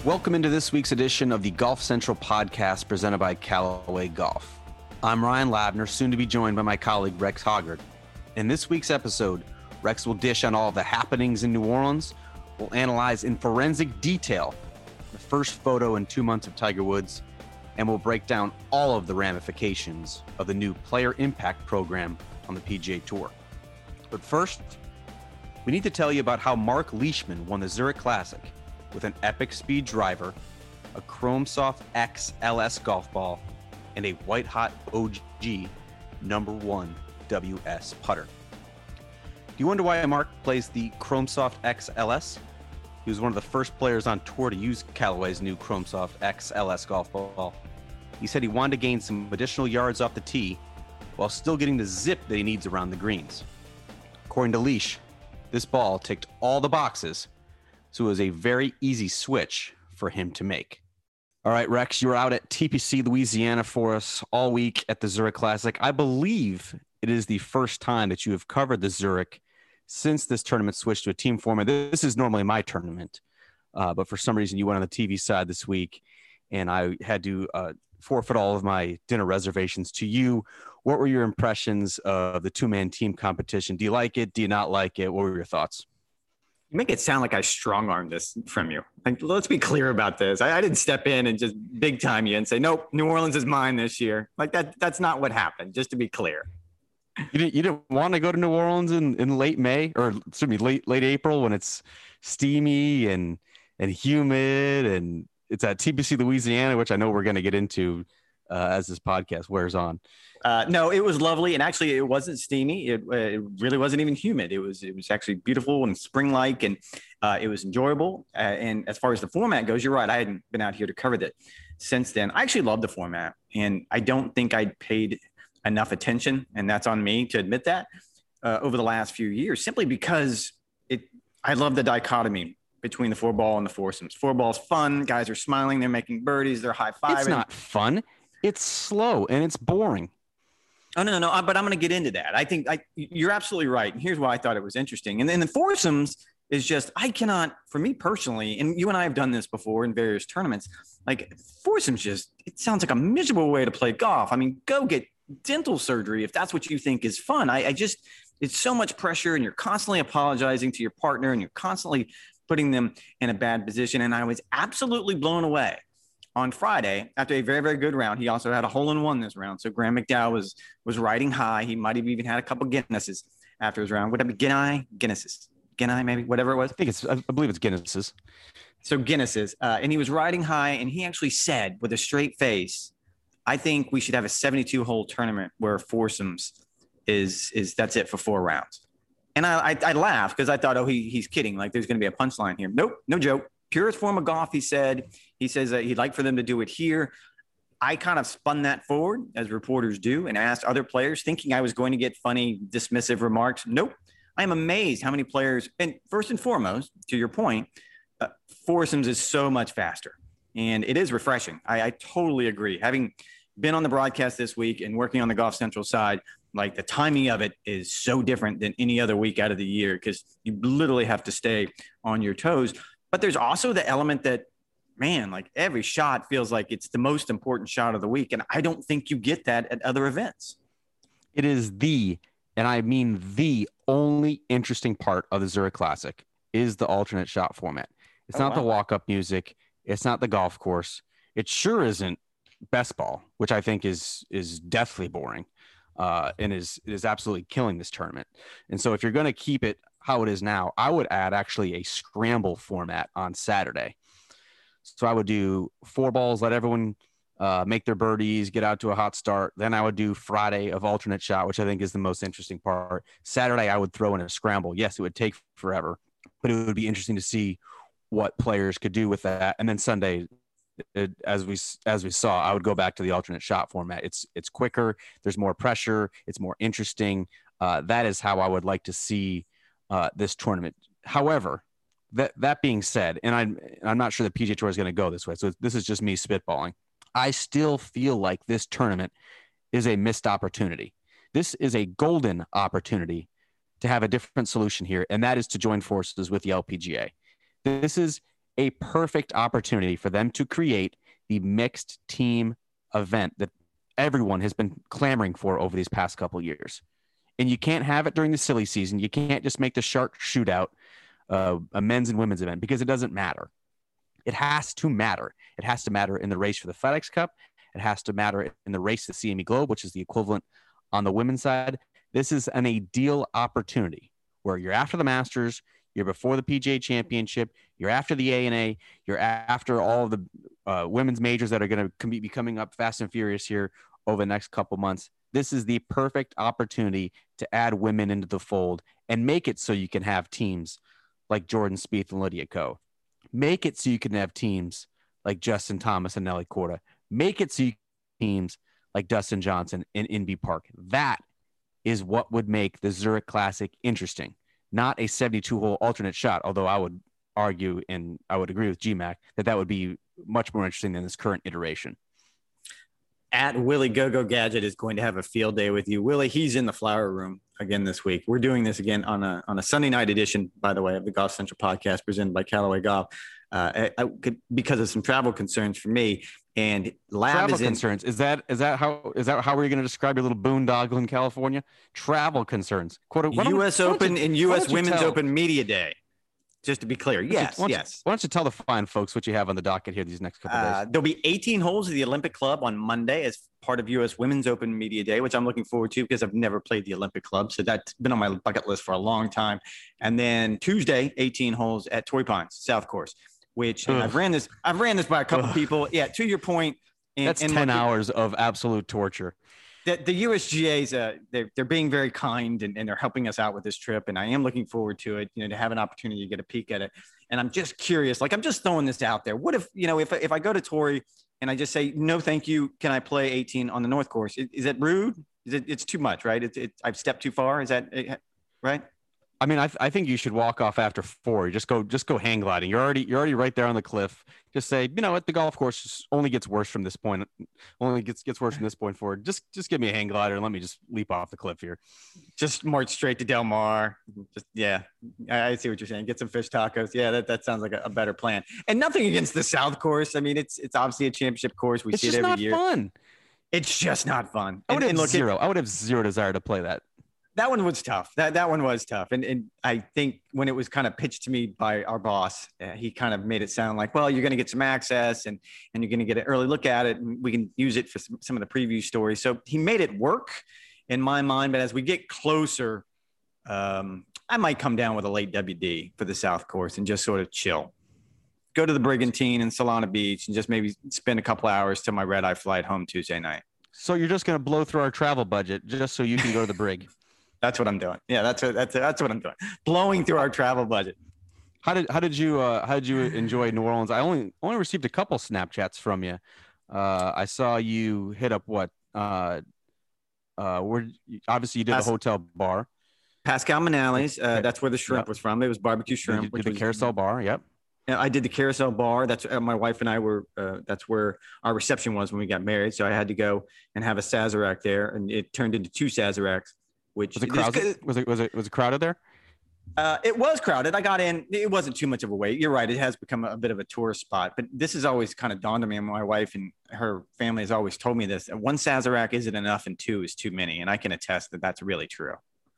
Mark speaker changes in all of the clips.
Speaker 1: Welcome into this week's edition of the Golf Central podcast presented by Callaway Golf. I'm Ryan Labner, soon to be joined by my colleague Rex Hoggard. In this week's episode, Rex will dish on all of the happenings in New Orleans. We'll analyze in forensic detail the first photo in 2 months of Tiger Woods, and we'll break down all of the ramifications of the new Player Impact Program on the PGA Tour. But first, we need to tell you about how Mark Leishman won the Zurich Classic with an epic speed driver, a Chrome Soft X LS golf ball, and a white hot OG #1 WS putter. Do you wonder why Mark plays the Chrome Soft X LS? He was one of the first players on tour to use Callaway's new Chrome Soft X LS golf ball. He said he wanted to gain some additional yards off the tee while still getting the zip that he needs around the greens. According to Leash, this ball ticked all the boxes, so it was a very easy switch for him to make. All right, Rex, you were out at TPC Louisiana for us all week at the Zurich Classic. I believe it is the first time that you have covered the Zurich since this tournament switched to a team format. This is normally my tournament, but for some reason you went on the TV side this week, and I had to forfeit all of my dinner reservations to you. What were your impressions of the two-man team competition? Do you like it? Do you not like it? What were your thoughts?
Speaker 2: You make it sound like I strong-armed this from you. Like, let's be clear about this. I didn't step in and just big time you and say, nope, New Orleans is mine this year. Like that's not what happened, just to be clear.
Speaker 1: You didn't want to go to New Orleans in late May, or excuse me, late April, when it's steamy and humid, and it's at TPC Louisiana, which I know we're going to get into as this podcast wears on.
Speaker 2: No, it was lovely, and actually, it wasn't steamy. It really wasn't even humid. It was actually beautiful and spring-like, and it was enjoyable. And as far as the format goes, you're right. I hadn't been out here to cover that since then. I actually love the format, and I don't think I paid enough attention, and that's on me to admit that, over the last few years, simply because I love the dichotomy between the four ball and the foursomes. Four ball's fun. Guys are smiling. They're making birdies. They're high-fiving.
Speaker 1: It's not fun. It's slow and it's boring.
Speaker 2: Oh, no, but I'm going to get into that. I think you're absolutely right. And here's why I thought it was interesting. And then the foursomes is just, I cannot, for me personally, and you and I have done this before in various tournaments, like foursomes just, it sounds like a miserable way to play golf. I mean, go get dental surgery if that's what you think is fun. I just, it's so much pressure, and you're constantly apologizing to your partner, and you're constantly putting them in a bad position. And I was absolutely blown away on Friday after a very, very good round. He also had a hole-in-one this round. So Graham McDowell was riding high. He might have even had a couple Guinnesses after his round. Would that be Guinnesses? Guinness, maybe, whatever it was.
Speaker 1: I believe it's Guinnesses.
Speaker 2: So Guinnesses. And he was riding high, and he actually said with a straight face, I think we should have a 72-hole tournament where foursomes is that's it for 4 rounds. And I laughed because I thought, he's kidding. Like, there's going to be a punchline here. Nope, no joke. Purest form of golf, he says that he'd like for them to do it here. I kind of spun that forward, as reporters do, and asked other players, thinking I was going to get funny, dismissive remarks. Nope. I am amazed how many players, and first and foremost, to your point, foursomes is so much faster, and it is refreshing. I totally agree. Having been on the broadcast this week and working on the Golf Central side, like, the timing of it is so different than any other week out of the year because you literally have to stay on your toes. But there's also the element that, man, like, every shot feels like it's the most important shot of the week. And I don't think you get that at other events.
Speaker 1: It is and I mean the only interesting part of the Zurich Classic is the alternate shot format. It's not the walk-up music. It's not the golf course. It sure isn't best ball, which I think is deathly boring and is absolutely killing this tournament. And so if you're going to keep it how it is now, I would add actually a scramble format on Saturday. So I would do 4 balls, let everyone make their birdies, get out to a hot start. Then I would do Friday of alternate shot, which I think is the most interesting part. Saturday, I would throw in a scramble. Yes, it would take forever, but it would be interesting to see what players could do with that. And then Sunday, as we saw, I would go back to the alternate shot format. It's quicker. There's more pressure. It's more interesting. That is how I would like to see this tournament. However, that being said, and I'm not sure the PGA Tour is going to go this way, so this is just me spitballing. I still feel like this tournament is a missed opportunity. This is a golden opportunity to have a different solution here, and that is to join forces with the LPGA. This is a perfect opportunity for them to create the mixed team event that everyone has been clamoring for over these past couple of years. And you can't have it during the silly season. You can't just make the shark shootout a men's and women's event because it doesn't matter. It has to matter. It has to matter in the race for the FedEx Cup. It has to matter in the race to the CME Globe, which is the equivalent on the women's side. This is an ideal opportunity where you're after the Masters, you're before the PGA Championship, you're after the ANA, you're after all of the women's majors that are going to be coming up fast and furious here over the next couple months. This is the perfect opportunity to add women into the fold and make it so you can have teams like Jordan Spieth and Lydia Ko. Make it so you can have teams like Justin Thomas and Nelly Korda. Make it so you can have teams like Dustin Johnson and Inbee Park. That is what would make the Zurich Classic interesting, not a 72-hole alternate shot, although I would argue and I would agree with GMAC that would be much more interesting than this current iteration.
Speaker 2: At Willie Go-Go Gadget is going to have a field day with you. Willie, he's in the flower room again this week. We're doing this again on a Sunday night edition, by the way, of the Golf Central podcast presented by Callaway Golf. Because of some travel concerns for me, and Lab
Speaker 1: travel
Speaker 2: is in
Speaker 1: concerns. Is that how we're going to describe your little boondoggle in California? Travel concerns.
Speaker 2: U.S. Open and U.S. Women's Open Media Day. Just to be clear, yes.
Speaker 1: Why don't you tell the fine folks what you have on the docket here these next couple of days?
Speaker 2: There'll be 18 holes of the Olympic Club on Monday as part of U.S. Women's Open Media Day, which I'm looking forward to because I've never played the Olympic Club. So that's been on my bucket list for a long time. And then Tuesday, 18 holes at Torrey Pines, South Course, which I've ran this by a couple people. Yeah, to your point.
Speaker 1: That's 10 hours of absolute torture.
Speaker 2: The USGA's they're being very kind and they're helping us out with this trip, and I am looking forward to it. To have an opportunity to get a peek at it, and I'm just curious. Like I'm just throwing this out there. What if if I go to Torrey and I just say no, thank you. Can I play 18 on the North Course? Is it rude? It's too much, right? I've stepped too far. Is that right?
Speaker 1: I mean, I think you should walk off after 4. Just go hang gliding. You're already right there on the cliff. Just say, you know what, the golf course only gets worse from this point. Only gets worse from this point forward. Just give me a hang glider and let me just leap off the cliff here.
Speaker 2: Just march straight to Del Mar. I see what you're saying. Get some fish tacos. Yeah, that sounds like a better plan. And nothing against the South Course. I mean, it's obviously a championship course. We see it every year.
Speaker 1: It's just not fun.
Speaker 2: It's just not fun.
Speaker 1: I would have zero desire to play that.
Speaker 2: That one was tough. That one was tough. And I think when it was kind of pitched to me by our boss, he kind of made it sound like, well, you're going to get some access and you're going to get an early look at it. And we can use it for some of the preview stories. So he made it work in my mind. But as we get closer, I might come down with a late WD for the South Course and just sort of chill. Go to the Brigantine in Solana Beach and just maybe spend a couple hours till my red-eye flight home Tuesday night.
Speaker 1: So you're just going to blow through our travel budget just so you can go to the Brig.
Speaker 2: That's what I'm doing. Yeah, that's what I'm doing. Blowing through our travel budget.
Speaker 1: How did you enjoy New Orleans? I only received a couple Snapchats from you. I saw you hit up where obviously you did the hotel bar.
Speaker 2: Pascal Manali's. That's where the shrimp was from. It was barbecue shrimp.
Speaker 1: You did the carousel bar. Yep.
Speaker 2: I did the carousel bar. That's my wife and I were. That's where our reception was when we got married. So I had to go and have a Sazerac there, and it turned into 2 Sazeracs. Which
Speaker 1: was it crowded there?
Speaker 2: It was crowded. I got in. It wasn't too much of a wait. You're right. It has become a bit of a tourist spot. But this has always kind of dawned on me. And my wife and her family has always told me this. 1 Sazerac isn't enough and 2 is too many. And I can attest that that's really true.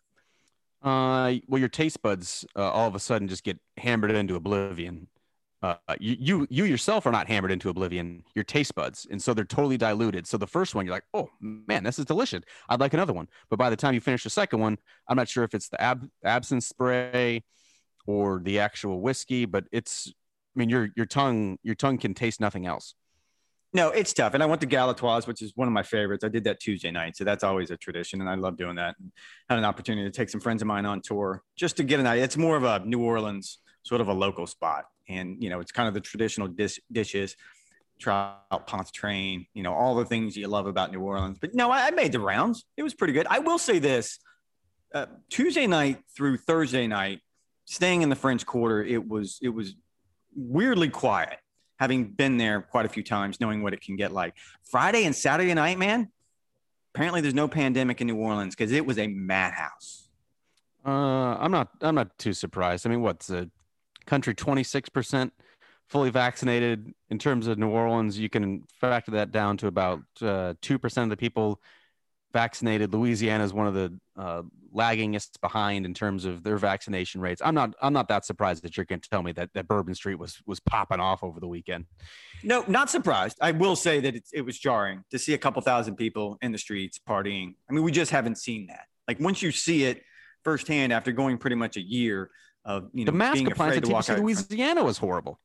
Speaker 1: Well, your taste buds all of a sudden just get hammered into oblivion. You yourself are not hammered into oblivion, your taste buds, and so they're totally diluted. So the first one, you're like, oh man, this is delicious, I'd like another one. But by the time you finish the second one, I'm not sure if it's the absinthe spray or the actual whiskey, but your tongue can taste nothing else.
Speaker 2: No, it's tough. And I went to Galatoire's, which is one of my favorites. I did that Tuesday night, so that's always a tradition, and I love doing that. And had an opportunity to take some friends of mine on tour just to get an idea. It's more of a New Orleans sort of a local spot. And, it's kind of the traditional dishes, trout, pontchartrain, all the things you love about New Orleans. But no, I made the rounds. It was pretty good. I will say this, Tuesday night through Thursday night, staying in the French Quarter, it was weirdly quiet, having been there quite a few times, knowing what it can get like. Friday and Saturday night, man, apparently there's no pandemic in New Orleans because it was a madhouse.
Speaker 1: I'm not too surprised. I mean, what's the country 26% fully vaccinated. In terms of New Orleans, you can factor that down to about 2% of the people vaccinated. Louisiana is one of the laggingest behind in terms of their vaccination rates. I'm not that surprised that you're going to tell me that Bourbon Street was popping off over the weekend.
Speaker 2: No, not surprised. I will say that it was jarring to see a couple thousand people in the streets partying. I mean, we just haven't seen that. Like once you see it firsthand after going pretty much a year of
Speaker 1: the mask
Speaker 2: being
Speaker 1: compliance
Speaker 2: afraid
Speaker 1: at
Speaker 2: to walk
Speaker 1: TPC
Speaker 2: out.
Speaker 1: Louisiana was horrible.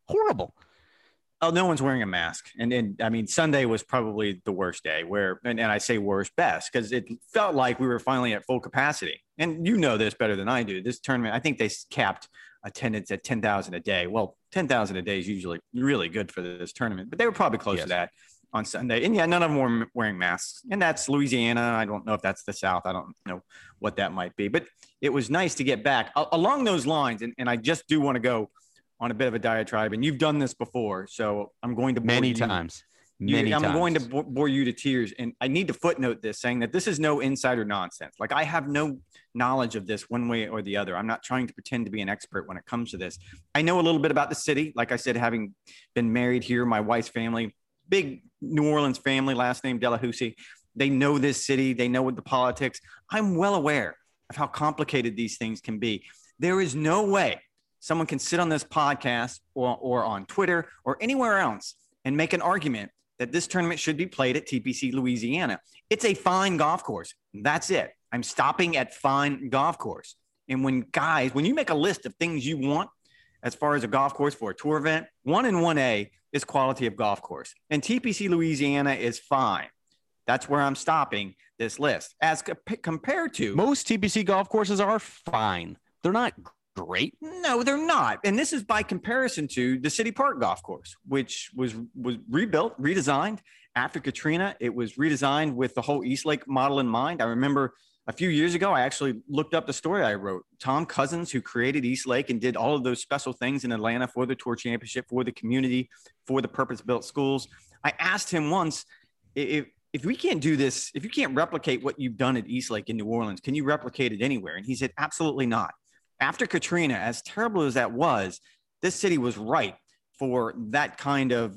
Speaker 2: Oh, no one's wearing a mask. And I mean, Sunday was probably the worst day and I say worst best because it felt like we were finally at full capacity. And you know this better than I do. This tournament, I think they capped attendance at 10,000 a day. Well, 10,000 a day is usually really good for this tournament, but they were probably close to that on Sunday. And yeah, none of them were wearing masks. And that's Louisiana. I don't know if that's the South. I don't know what that might be, but it was nice to get back along those lines. And I just do want to go on a bit of a diatribe, and you've done this before, so I'm going to
Speaker 1: many times.
Speaker 2: I'm going to bore you to tears, and I need to footnote this, saying that this is no insider nonsense. Like I have no knowledge of this one way or the other. I'm not trying to pretend to be an expert when it comes to this. I know a little bit about the city. Like I said, having been married here, my wife's family, big New Orleans family, last name Delahousie. They know this city. They know what the politics. I'm well aware of how complicated these things can be. There is no way someone can sit on this podcast or on Twitter or anywhere else and make an argument that this tournament should be played at TPC Louisiana. It's a fine golf course. That's it. I'm stopping at fine golf course. And when you make a list of things you want as far as a golf course for a tour event, 1 and 1A is quality of golf course. And TPC Louisiana is fine. That's where I'm stopping this list. As compared to
Speaker 1: most TPC golf courses are fine. They're not great.
Speaker 2: No, they're not. And this is by comparison to the City Park golf course, which was rebuilt, redesigned after Katrina. It was redesigned with the whole East Lake model in mind. I remember a few years ago, I actually looked up the story I wrote. Tom Cousins, who created East Lake and did all of those special things in Atlanta for the Tour Championship, for the community, for the purpose-built schools. I asked him once, if we can't do this, if you can't replicate what you've done at East Lake in New Orleans, can you replicate it anywhere? And he said, absolutely not. After Katrina, as terrible as that was, this city was ripe for that kind of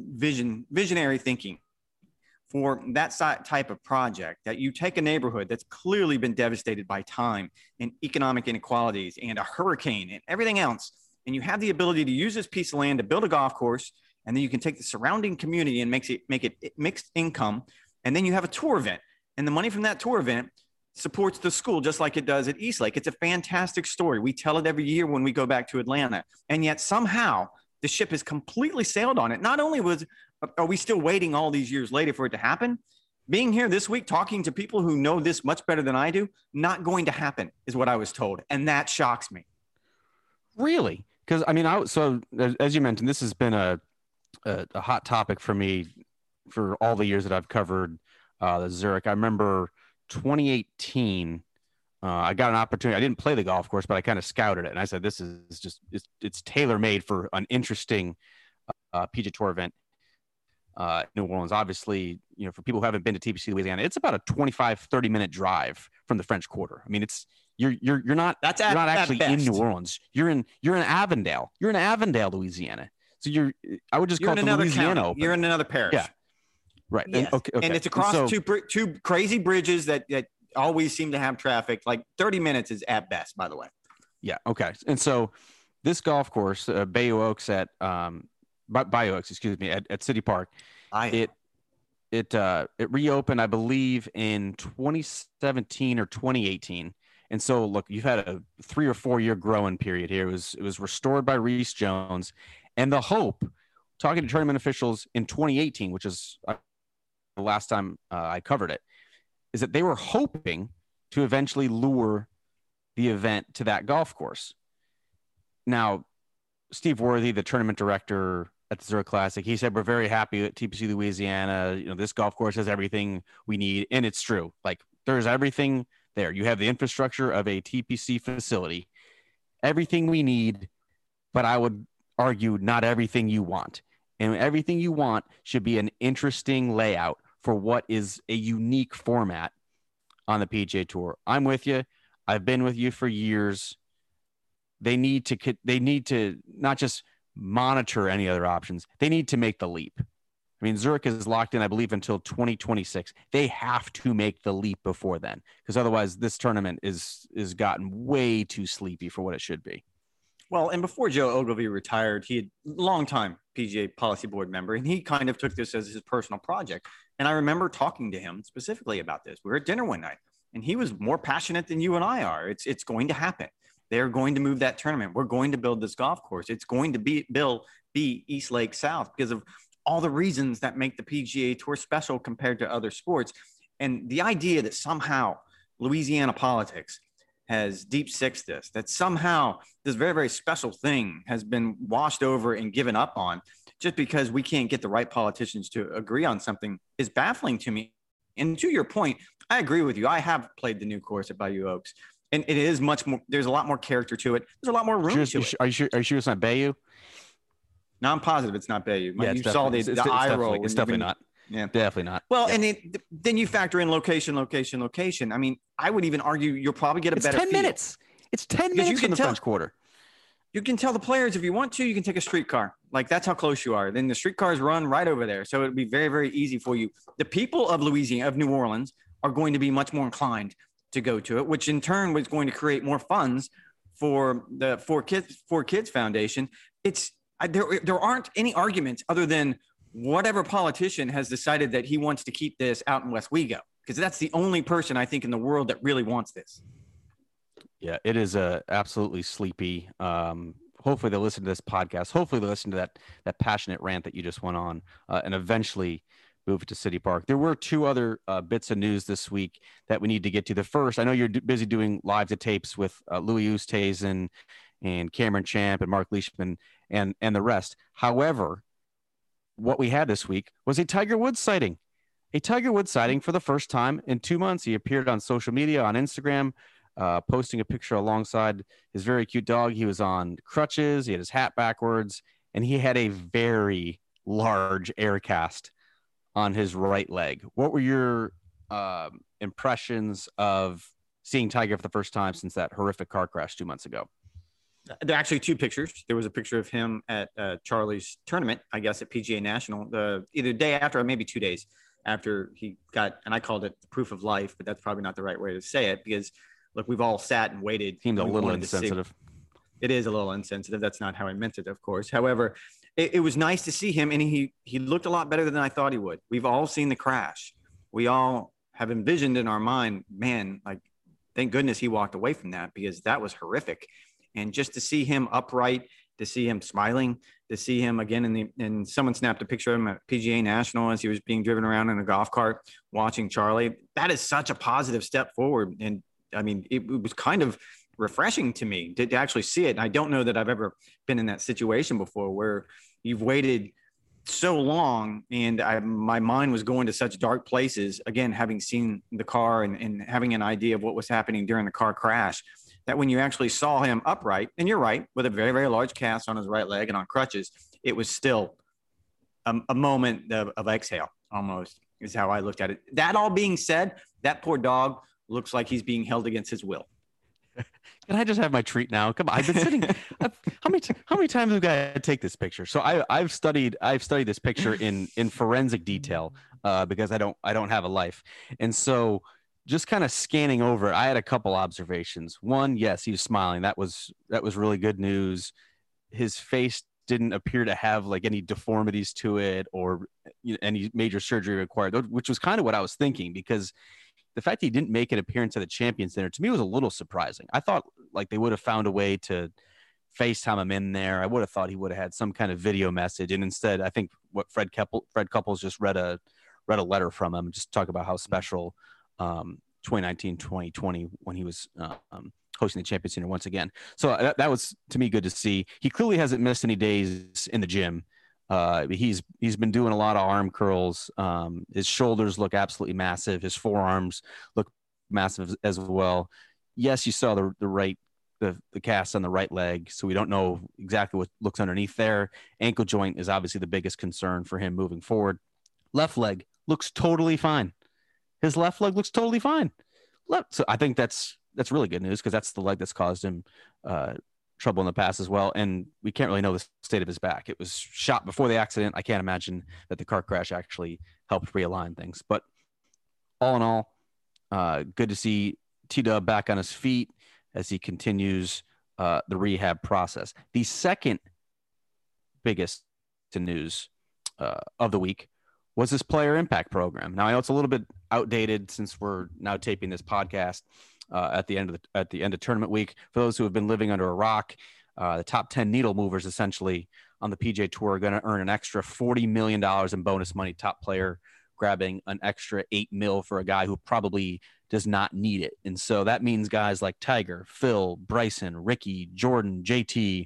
Speaker 2: visionary thinking, for that type of project, that you take a neighborhood that's clearly been devastated by time and economic inequalities and a hurricane and everything else, and you have the ability to use this piece of land to build a golf course, and then you can take the surrounding community and make it mixed income, and then you have a tour event, and the money from that tour event supports the school just like it does at East Lake. It's a fantastic story. We tell it every year when we go back to Atlanta. And yet somehow the ship has completely sailed on it. Not only are we still waiting all these years later for it to happen, being here this week, talking to people who know this much better than I do, not going to happen is what I was told. And that shocks me.
Speaker 1: Really? Because I mean, so as you mentioned, this has been a hot topic for me for all the years that I've covered the Zurich. I remember 2018, I got an opportunity. I didn't play the golf course, but I kind of scouted it. And I said, this is just, it's tailor-made for an interesting PGA Tour event. New Orleans, obviously, for people who haven't been to TPC Louisiana, it's about a 25-30 minute drive from the French Quarter. I mean, you're not actually in New Orleans. You're in Avondale. You're in Avondale, Louisiana. So I would just call it the Louisiana Open.
Speaker 2: You're in another parish.
Speaker 1: Yeah. Right.
Speaker 2: Yes. And it's across two crazy bridges that always seem to have traffic. Like 30 minutes is at best, by the way.
Speaker 1: Yeah. Okay. And so this golf course, Bayou Oaks at City Park, it reopened, I believe, in 2017 or 2018. And so, look, you've had a 3 or 4 year growing period here. It was restored by Rees Jones, and the hope, talking to tournament officials in 2018, which is the last time I covered it, is that they were hoping to eventually lure the event to that golf course. Now, Steve Worthy, the tournament director at the Zurich Classic, he said, we're very happy at TPC Louisiana. This golf course has everything we need. And it's true. Like, there's everything there. You have the infrastructure of a TPC facility, everything we need, but I would argue not everything you want. And everything you want should be an interesting layout for what is a unique format on the PGA Tour. I'm with you. I've been with you for years. They need to not just monitor any other options. They need to make the leap. I mean, Zurich is locked in, I believe, until 2026. They have to make the leap before then, because otherwise this tournament is gotten way too sleepy for what it should be.
Speaker 2: Well, and before Joe Ogilvy retired, he had longtime PGA policy board member, and he kind of took this as his personal project. And I remember talking to him specifically about this. We were at dinner one night, and he was more passionate than you and I are. It's going to happen. They're going to move that tournament. We're going to build this golf course. It's going to be East Lake South because of all the reasons that make the PGA Tour special compared to other sports. And the idea that somehow Louisiana politics has deep sixed this, that somehow this very, very special thing has been washed over and given up on just because we can't get the right politicians to agree on something is baffling to me. And to your point, I agree with you. I have played the new course at Bayou Oaks, and it is much more, there's a lot more character to it. There's a lot more room to it.
Speaker 1: Are you sure it's not Bayou?
Speaker 2: No, I'm positive it's not Bayou.
Speaker 1: Yeah,
Speaker 2: you saw the eye roll.
Speaker 1: It's definitely not.
Speaker 2: Yeah,
Speaker 1: definitely not.
Speaker 2: Well,
Speaker 1: yeah.
Speaker 2: And then you factor in location. I mean, I would even argue you'll probably get a better
Speaker 1: 10
Speaker 2: feel.
Speaker 1: minutes. It's 10 minutes in the French Quarter.
Speaker 2: You can tell the players if you want to, you can take a streetcar. Like that's how close you are. Then the streetcars run right over there. So it'd be very, very easy for you. The people of Louisiana, of New Orleans, are going to be much more inclined to go to it, which in turn was going to create more funds for the Four Kids Foundation. There aren't any arguments other than whatever politician has decided that he wants to keep this out in West Wego, because that's the only person I think in the world that really wants this.
Speaker 1: Yeah, it is absolutely sleepy. Hopefully they'll listen to this podcast. Hopefully they'll listen to that passionate rant that you just went on, and eventually move it to City Park. There were two other bits of news this week that we need to get to. The first, I know you're busy doing live to tapes with Louis Oosthuizen and Cameron Champ and Mark Leishman and the rest. However, what we had this week was a Tiger Woods sighting. A Tiger Woods sighting for the first time in 2 months. He appeared on social media, on Instagram, posting a picture alongside his very cute dog. He was on crutches. He had his hat backwards, and he had a very large air cast on his right leg. What were your impressions of seeing Tiger for the first time since that horrific car crash 2 months ago?
Speaker 2: There are actually two pictures. There was a picture of him at Charlie's tournament, I guess at PGA National, either day after or maybe 2 days after he got, and I called it the proof of life, but that's probably not the right way to say it because, look, we've all sat and waited.
Speaker 1: Seemed a little insensitive.
Speaker 2: It is a little insensitive. That's not how I meant it, of course. However, it was nice to see him, and he looked a lot better than I thought he would. We've all seen the crash. We all have envisioned in our mind, man, like, thank goodness he walked away from that because that was horrific. And just to see him upright, to see him smiling, to see him again and someone snapped a picture of him at PGA National as he was being driven around in a golf cart watching Charlie. That is such a positive step forward. And I mean, it was kind of refreshing to me to actually see it. And I don't know that I've ever been in that situation before where you've waited so long and my mind was going to such dark places, again, having seen the car and having an idea of what was happening during the car crash, that when you actually saw him upright, and you're right, with a very, very large cast on his right leg and on crutches, it was still a moment of exhale almost is how I looked at it. That all being said, that poor dog looks like he's being held against his will.
Speaker 1: Can I just have my treat now? Come on, I've been sitting. How many times have I got to take this picture? So I've studied this picture in forensic detail because I don't have a life, and so just kind of scanning over, I had a couple observations. One, yes, he was smiling. That was really good news. His face didn't appear to have like any deformities to it or any major surgery required, which was kind of what I was thinking because the fact that he didn't make an appearance at the Champions Dinner to me was a little surprising. I thought like they would have found a way to FaceTime him in there. I would have thought he would have had some kind of video message. And instead, I think what Fred Couples just read a letter from him, just talk about how special 2019, 2020 when he was hosting the Champions Dinner once again. So that was to me good to see. He clearly hasn't missed any days in the gym. He's been doing a lot of arm curls. His shoulders look absolutely massive. His forearms look massive as well. Yes, you saw the cast on the right leg, so we don't know exactly what looks underneath there. Ankle joint is obviously the biggest concern for him moving forward. Left leg looks totally fine. His left leg looks totally fine. So I think that's really good news because that's the leg that's caused him trouble in the past as well. And we can't really know the state of his back. It was shot before the accident. I can't imagine that the car crash actually helped realign things. But all in all, good to see T-Dub back on his feet as he continues the rehab process. The second biggest news of the week was this player impact program. Now I know it's a little bit outdated since we're now taping this podcast at the end of tournament week. For those who have been living under a rock, the top 10 needle movers essentially on the PGA Tour are going to earn an extra $40 million in bonus money. Top player grabbing an extra $8 million for a guy who probably does not need it. And so that means guys like Tiger, Phil, Bryson, Ricky, Jordan, JT,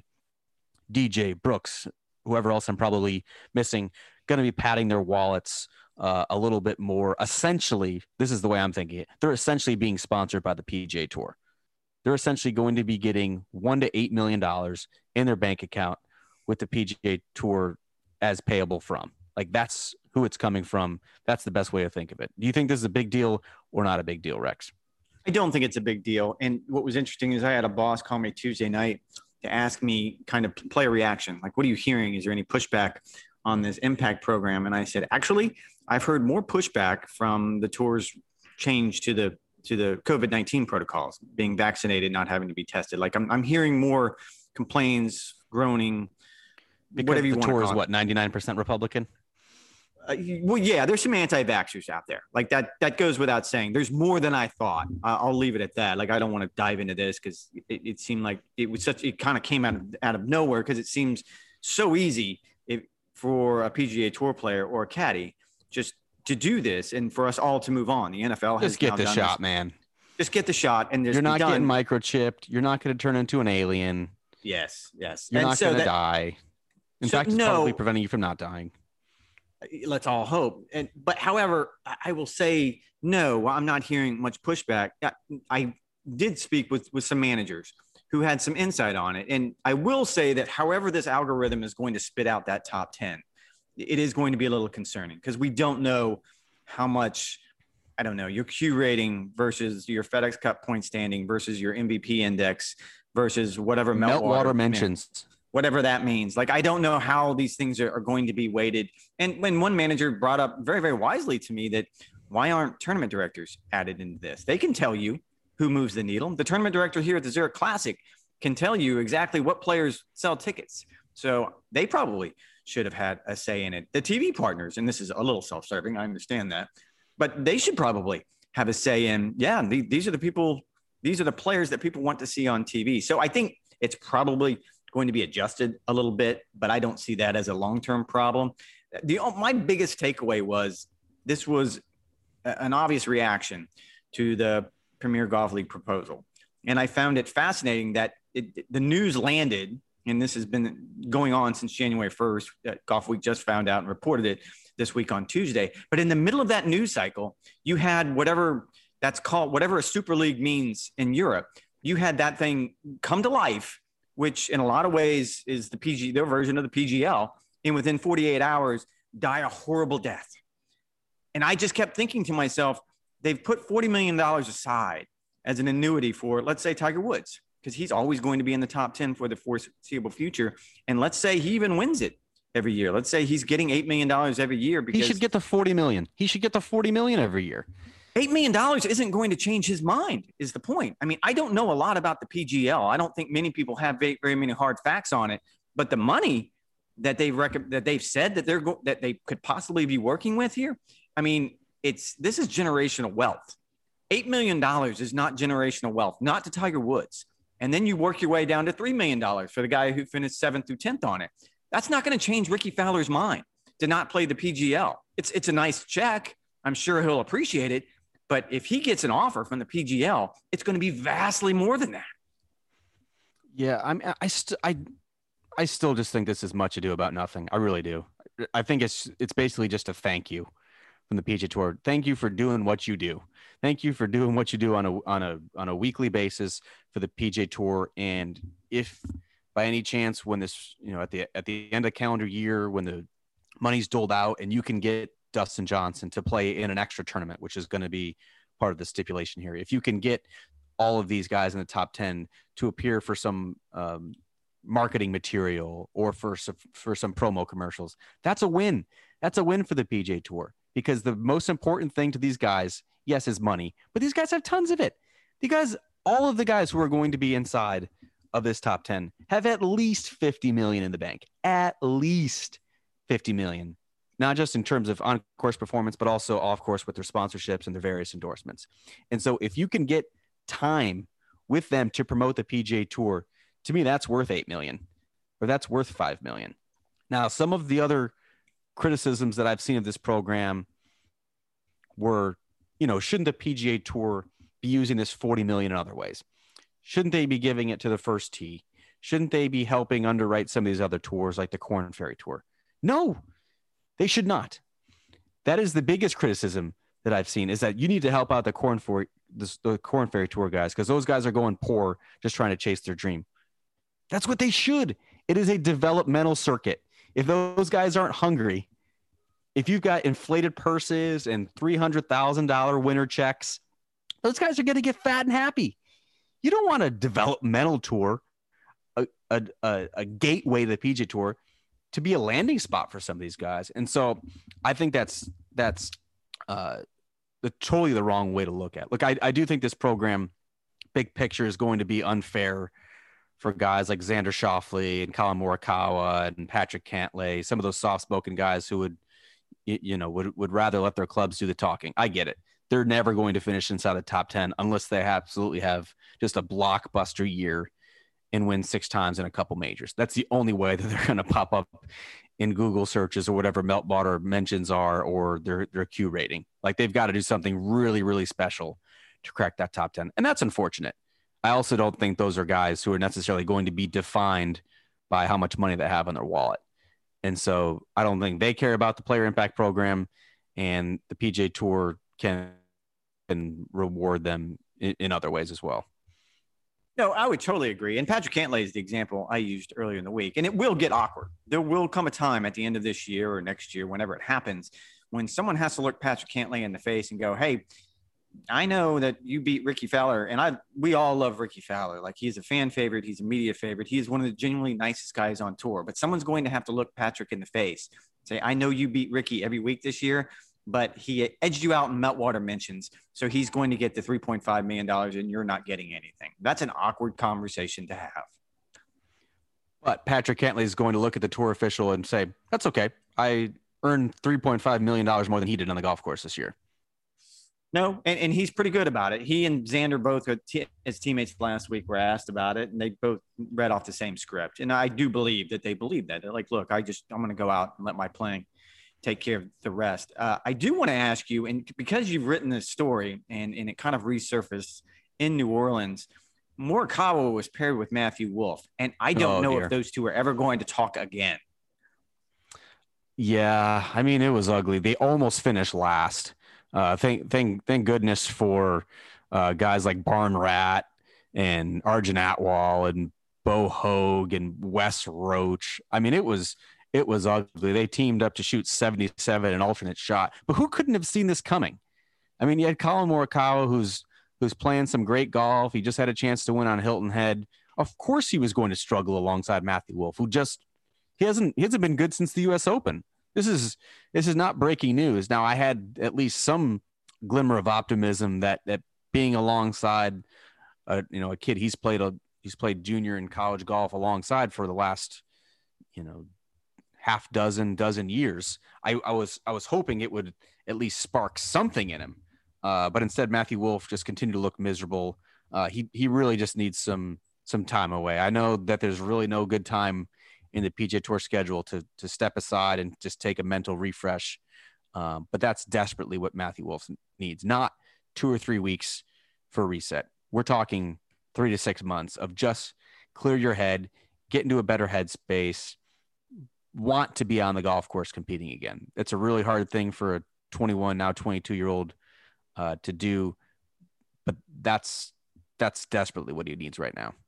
Speaker 1: DJ, Brooks, whoever else I'm probably missing, going to be padding their wallets a little bit more. Essentially, this is the way I'm thinking it. They're essentially being sponsored by the PGA Tour. They're essentially going to be getting $1 to $8 million in their bank account with the PGA Tour as payable from. Like, that's who it's coming from. That's the best way to think of it. Do you think this is a big deal or not a big deal, Rex?
Speaker 2: I don't think it's a big deal. And what was interesting is I had a boss call me Tuesday night to ask me kind of player reaction. Like, what are you hearing? Is there any pushback on this impact program? And I said, actually, I've heard more pushback from the tour's change to the COVID-19 protocols, being vaccinated, not having to be tested. Like, I'm hearing more complaints, groaning,
Speaker 1: because
Speaker 2: whatever you want to call it.
Speaker 1: The tour is what, 99% Republican?
Speaker 2: Well, yeah, there's some anti-vaxxers out there. Like that goes without saying. There's more than I thought. I'll leave it at that. Like, I don't want to dive into this because it seemed like it kind of came out of nowhere, because it seems so easy for a PGA Tour player or a caddy just to do this, and for us all to move on. The NFL has
Speaker 1: just get the shot, man.
Speaker 2: Just get the shot, and
Speaker 1: you're not getting microchipped. You're not going to turn into an alien.
Speaker 2: Yes.
Speaker 1: You're not going to die. In fact, it's probably preventing you from not dying.
Speaker 2: Let's all hope. But however, I will say, no, I'm not hearing much pushback. I did speak with some managers who had some insight on it. And I will say that however this algorithm is going to spit out that top 10, it is going to be a little concerning, because we don't know how much, I don't know, your Q rating versus your FedEx Cup point standing versus your MVP index versus whatever meltwater
Speaker 1: mentions.
Speaker 2: Whatever that means. Like, I don't know how these things are going to be weighted. And when one manager brought up very, very wisely to me that why aren't tournament directors added into this? They can tell you who moves the needle. The tournament director here at the Zurich Classic can tell you exactly what players sell tickets. So they probably should have had a say in it. The TV partners, and this is a little self-serving, I understand that, but they should probably have a say in, these are the people, these are the players that people want to see on TV. So I think it's probably going to be adjusted a little bit, but I don't see that as a long-term problem. My biggest takeaway was this was an obvious reaction to the Premier Golf League proposal. And I found it fascinating that the news landed, and this has been going on since January 1st. Golf Week just found out and reported it this week on Tuesday. But in the middle of that news cycle, you had whatever that's called, whatever a Super League means in Europe, you had that thing come to life, which in a lot of ways is their version of the PGL, and within 48 hours, die a horrible death. And I just kept thinking to myself, they've put $40 million aside as an annuity for, let's say, Tiger Woods, because he's always going to be in the top 10 for the foreseeable future. And let's say he even wins it every year. Let's say he's getting $8 million every year. Because
Speaker 1: he should get the $40 million. He should get the $40 million every year.
Speaker 2: $8 million isn't going to change his mind, is the point. I mean, I don't know a lot about the PGL. I don't think many people have very, very many hard facts on it, but the money that they've said that that they could possibly be working with here, I mean, this is generational wealth. $8 million is not generational wealth, not to Tiger Woods. And then you work your way down to $3 million for the guy who finished 7th through 10th on it. That's not going to change Ricky Fowler's mind to not play the PGL. It's a nice check. I'm sure he'll appreciate it. But if he gets an offer from the PGL, it's going to be vastly more than that.
Speaker 1: Yeah, I still just think this is much ado about nothing. I really do. I think it's basically just a thank you from the PGA Tour. Thank you for doing what you do. Thank you for doing what you do on a weekly basis for the PGA Tour. And if by any chance, when this, at the end of calendar year, when the money's doled out and you can get Dustin Johnson to play in an extra tournament, which is going to be part of the stipulation here, if you can get all of these guys in the top 10 to appear for some marketing material or for some promo commercials. That's a win. That's a win for the PGA Tour, because the most important thing to these guys, yes, is money, but these guys have tons of it. All of the guys who are going to be inside of this top 10 have at least 50 million in the bank, at least 50 million, not just in terms of on-course performance, but also off-course with their sponsorships and their various endorsements. And so if you can get time with them to promote the PGA Tour, to me, that's worth 8 million, or that's worth 5 million. Now, some of the other criticisms that I've seen of this program were, shouldn't the PGA Tour be using this 40 million in other ways? Shouldn't they be giving it to the First Tee? Shouldn't they be helping underwrite some of these other tours like the Korn Ferry Tour? No, they should not. That is the biggest criticism that I've seen, is that you need to help out the Korn Ferry Tour guys, because those guys are going poor just trying to chase their dream. That's what they should. It is a developmental circuit. If those guys aren't hungry, if you've got inflated purses and $300,000 winner checks, those guys are going to get fat and happy. You don't want a developmental tour, a gateway to the PGA Tour, to be a landing spot for some of these guys. And so I think that's totally the wrong way to look at. Look, I do think this program, big picture, is going to be unfair for guys like Xander Schauffele and Colin Morikawa and Patrick Cantlay, some of those soft-spoken guys who would rather let their clubs do the talking. I get it. They're never going to finish inside the top 10 unless they absolutely have just a blockbuster year and win 6 times in a couple majors. That's the only way that they're going to pop up in Google searches or whatever Meltwater mentions are, or their Q rating. Like, they've got to do something really, really special to crack that top 10. And that's unfortunate. I also don't think those are guys who are necessarily going to be defined by how much money they have in their wallet. And so I don't think they care about the player impact program, and the PGA Tour can reward them in other ways as well.
Speaker 2: No, I would totally agree. And Patrick Cantlay is the example I used earlier in the week. And it will get awkward. There will come a time at the end of this year or next year, whenever it happens, when someone has to look Patrick Cantlay in the face and go, hey, I know that you beat Ricky Fowler, and we all love Ricky Fowler. Like, he's a fan favorite. He's a media favorite. He's one of the genuinely nicest guys on tour. But someone's going to have to look Patrick in the face, say, I know you beat Ricky every week this year, but he edged you out in Meltwater mentions, so he's going to get the $3.5 million and you're not getting anything. That's an awkward conversation to have.
Speaker 1: But Patrick Cantlay is going to look at the tour official and say, that's okay. I earned $3.5 million more than he did on the golf course this year.
Speaker 2: No, and he's pretty good about it. He and Xander, both his teammates last week, were asked about it, and they both read off the same script. And I do believe that they believe that. They're like, look, I'm going to go out and let my playing take care of the rest. I do want to ask you, and because you've written this story and it kind of resurfaced in New Orleans, Morikawa was paired with Matthew Wolff, and I don't know if those two are ever going to talk again.
Speaker 1: Yeah, I mean, it was ugly. They almost finished last. Thank goodness for guys like Barn Rat and Arjun Atwal and Bo Hoag and Wes Roach. I mean, it was ugly. They teamed up to shoot 77 an alternate shot, but who couldn't have seen this coming? I mean, you had Colin Morikawa, who's playing some great golf. He just had a chance to win on Hilton Head. Of course, he was going to struggle alongside Matthew Wolff, who he hasn't been good since the U.S. Open. This is not breaking news. Now, I had at least some glimmer of optimism that being alongside a kid he's played junior and college golf alongside for the last half dozen years. I was hoping it would at least spark something in him. But instead, Matthew Wolff just continued to look miserable. He really just needs some time away. I know that there's really no good time in the PGA Tour schedule to step aside and just take a mental refresh. But that's desperately what Matthew Wolff needs, not 2 or 3 weeks for a reset. We're talking 3 to 6 months of just clear your head, get into a better headspace, want to be on the golf course competing again. It's a really hard thing for a 21, now 22-year-old to do, but that's desperately what he needs right now.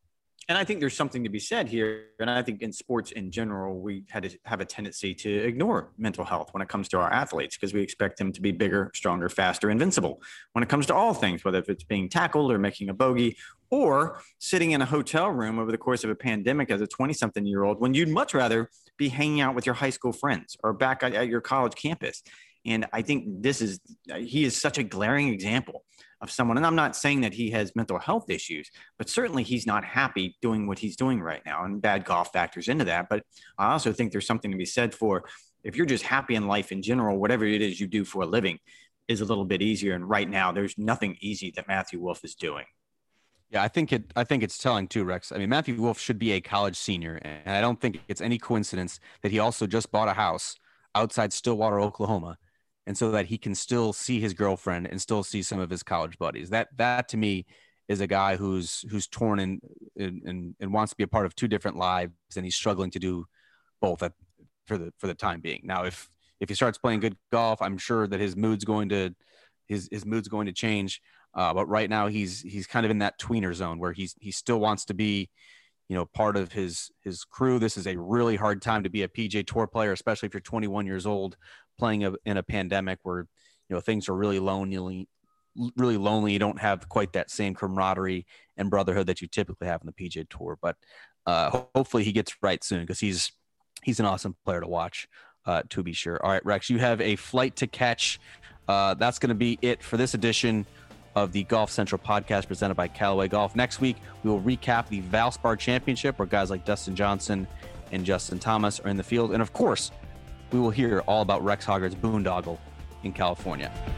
Speaker 2: And I think there's something to be said here. And I think in sports in general, we have a tendency to ignore mental health when it comes to our athletes because we expect them to be bigger, stronger, faster, invincible. When it comes to all things, whether if it's being tackled or making a bogey or sitting in a hotel room over the course of a pandemic as a 20-something-year-old, when you'd much rather be hanging out with your high school friends or back at your college campus. And I think he is such a glaring example of someone, and I'm not saying that he has mental health issues, but certainly he's not happy doing what he's doing right now, and bad golf factors into that. But I also think there's something to be said for if you're just happy in life in general, whatever it is you do for a living is a little bit easier. And right now, there's nothing easy that Matthew Wolff is doing.
Speaker 1: Yeah, I think it's telling too, Rex. I mean, Matthew Wolff should be a college senior, and I don't think it's any coincidence that he also just bought a house outside Stillwater, Oklahoma, and so that he can still see his girlfriend and still see some of his college buddies. That to me is a guy who's torn and wants to be a part of two different lives, and he's struggling to do both for the time being. Now, if he starts playing good golf, I'm sure that his mood's going to change. But right now he's kind of in that tweener zone where he still wants to be, part of his crew. This is a really hard time to be a PGA Tour player, especially if you're 21 years old, playing in a pandemic where, things are really lonely. You don't have quite that same camaraderie and brotherhood that you typically have in the PGA Tour. But hopefully he gets right soon because he's an awesome player to watch, to be sure. All right, Rex, you have a flight to catch. That's going to be it for this edition of the Golf Central podcast presented by Callaway Golf. Next week, we will recap the Valspar Championship where guys like Dustin Johnson and Justin Thomas are in the field. And of course, we will hear all about Rex Hoggard's boondoggle in California.